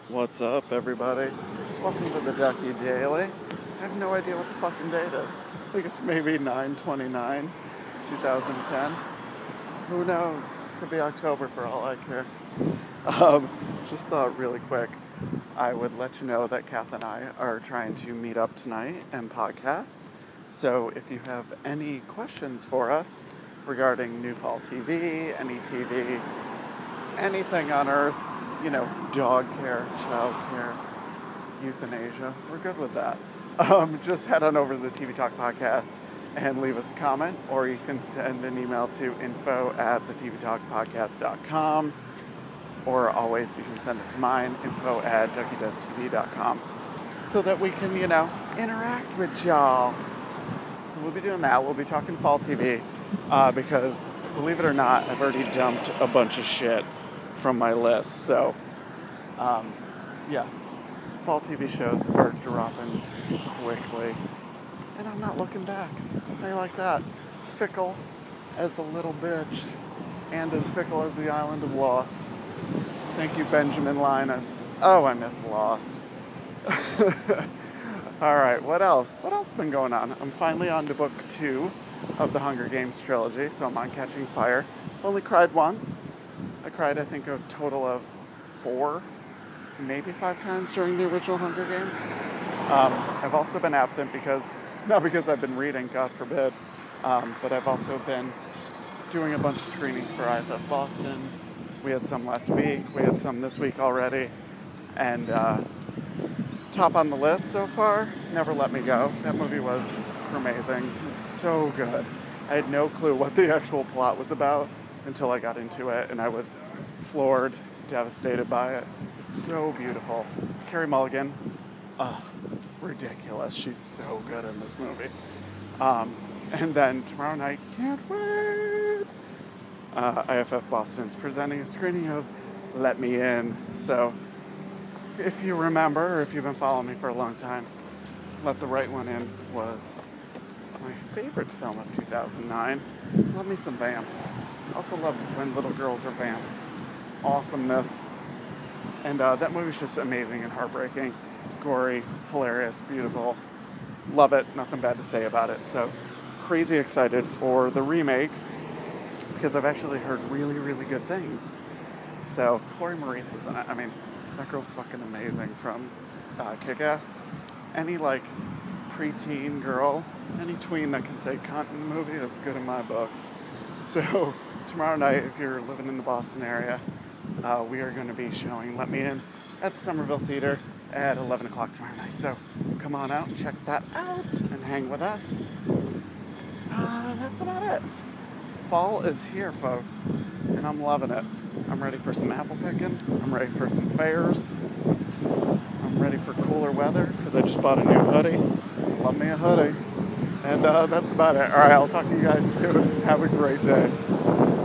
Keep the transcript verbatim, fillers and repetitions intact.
What's up, everybody? Welcome to the Ducky Daily. I have no idea what the fucking date is. I think it's maybe nine twenty-nine, twenty ten. Who knows? Could be October for all I care. Um, just thought really quick, I would let you know that Kath and I are trying to meet up tonight and podcast. So if you have any questions for us regarding New Fall T V, any T V, anything on Earth, you know, dog care, child care, euthanasia, we're good with that. Um, just head on over to the T V Talk podcast and leave us a comment, or you can send an email to info at the T V Talk podcast dot com, or always you can send it to mine, info at ducky does T V dot com, so that we can, you know, interact with y'all. So we'll be doing that. We'll be talking fall T V, uh, because, believe it or not, I've already dumped a bunch of shit from my list. So, um, yeah, fall T V shows are dropping quickly, and I'm not looking back. I like that. Fickle as a little bitch, and as fickle as the island of Lost. Thank you, Benjamin Linus. Oh, I miss Lost. All right, what else? What else has been going on? I'm finally on to book two of the Hunger Games trilogy, so I'm on Catching Fire. I've only cried once. I cried, I think, a total of four, maybe five times during the original Hunger Games. Um, I've also been absent because, not because I've been reading, God forbid, um, but I've also been doing a bunch of screenings for I F F Boston. We had some last week, we had some this week already, and uh, top on the list so far, Never Let Me Go. That movie was amazing. It was so good. I had no clue what the actual plot was about until I got into it, and I was floored, devastated by it. It's so beautiful. Carey Mulligan, uh, ridiculous. She's so good in this movie. Um, and then tomorrow night, can't wait. Uh, I F F Boston's presenting a screening of Let Me In. So, if you remember, or if you've been following me for a long time, Let the Right One In was my favorite film of two thousand nine. Love me some vamps. Also love when little girls are vamps. Awesomeness. And uh, that movie's just amazing and heartbreaking. Gory, hilarious, beautiful. Love it. Nothing bad to say about it. So, crazy excited for the remake, because I've actually heard really, really good things. So, Chloe Moretz is in it. I mean, that girl's fucking amazing from uh, Kick-Ass. Any, like, preteen girl, any tween that can say cunt in the movie is good in my book. So, tomorrow night, if you're living in the Boston area, uh, we are going to be showing Let Me In at the Somerville Theater at eleven o'clock tomorrow night. So, come on out and check that out and hang with us. Uh, that's about it. Fall is here, folks, and I'm loving it. I'm ready for some apple picking. I'm ready for some fairs. I'm ready for cooler weather because I just bought a new hoodie. Love me a hoodie. And uh, that's about it. All right, I'll talk to you guys soon. Have a great day.